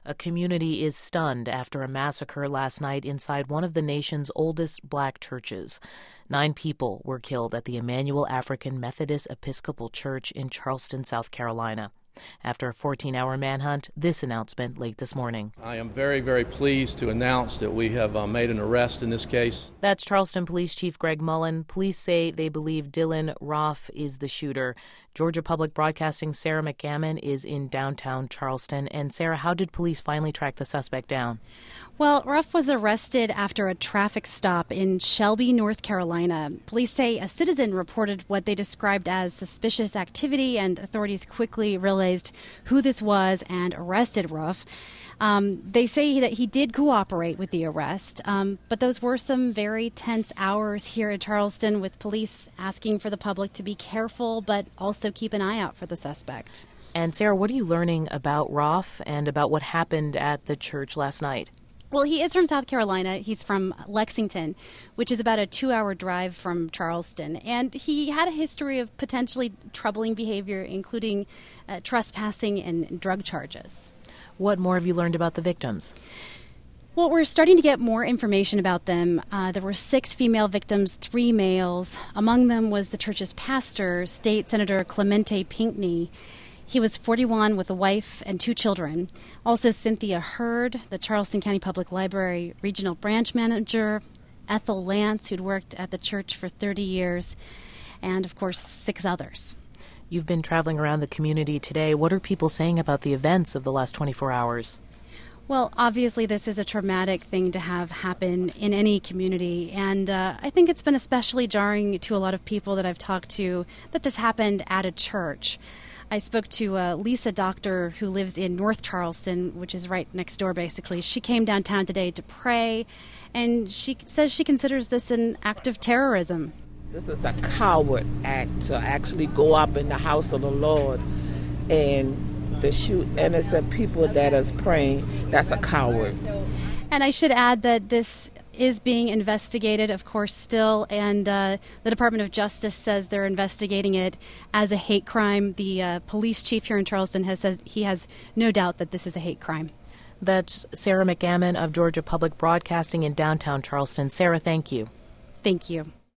A community is stunned after a massacre last night inside one of the nation's oldest black churches. 9 people were killed at the Emmanuel African Methodist Episcopal Church in Charleston, South Carolina. After a 14-hour manhunt, this announcement late this morning. I am very, very pleased to announce that we have made an arrest in this case. That's Charleston Police Chief Greg Mullen. Police say they believe Dylan Roof is the shooter. Georgia Public Broadcasting's Sarah McGammon is in downtown Charleston. And Sarah, how did police finally track the suspect down? Well, Roof was arrested after a traffic stop in Shelby, North Carolina. Police say a citizen reported what they described as suspicious activity, and authorities quickly realized who this was and arrested Roof. They say that he did cooperate with the arrest, but those were some very tense hours here in Charleston, with police asking for the public to be careful but also keep an eye out for the suspect. And Sarah, what are you learning about Roof and about what happened at the church last night? Well, he is from South Carolina. He's from Lexington, which is about a 2-hour drive from Charleston. And he had a history of potentially troubling behavior, including trespassing and drug charges. What more have you learned about the victims? Well, we're starting to get more information about them. There were 6 female victims, 3 males. Among them was the church's pastor, State Senator Clemente Pinckney. He was 41 with a wife and 2 children. Also Cynthia Hurd, the Charleston County Public Library Regional Branch Manager, Ethel Lance, who'd worked at the church for 30 years, and, of course, 6 others. You've been traveling around the community today. What are people saying about the events of the last 24 hours? Well, obviously this is a traumatic thing to have happen in any community, and I think it's been especially jarring to a lot of people that I've talked to that this happened at a church. I spoke to Lisa Doctor, who lives in North Charleston, which is right next door, basically. She came downtown today to pray, and she says she considers this an act of terrorism. This is a coward act to actually go up in the house of the Lord and to shoot innocent people that is praying. That's a coward. And I should add that this is being investigated, of course, still, and the Department of Justice says they're investigating it as a hate crime. The police chief here in Charleston has said he has no doubt that this is a hate crime. That's Sarah McGammon of Georgia Public Broadcasting in downtown Charleston. Sarah, thank you. Thank you.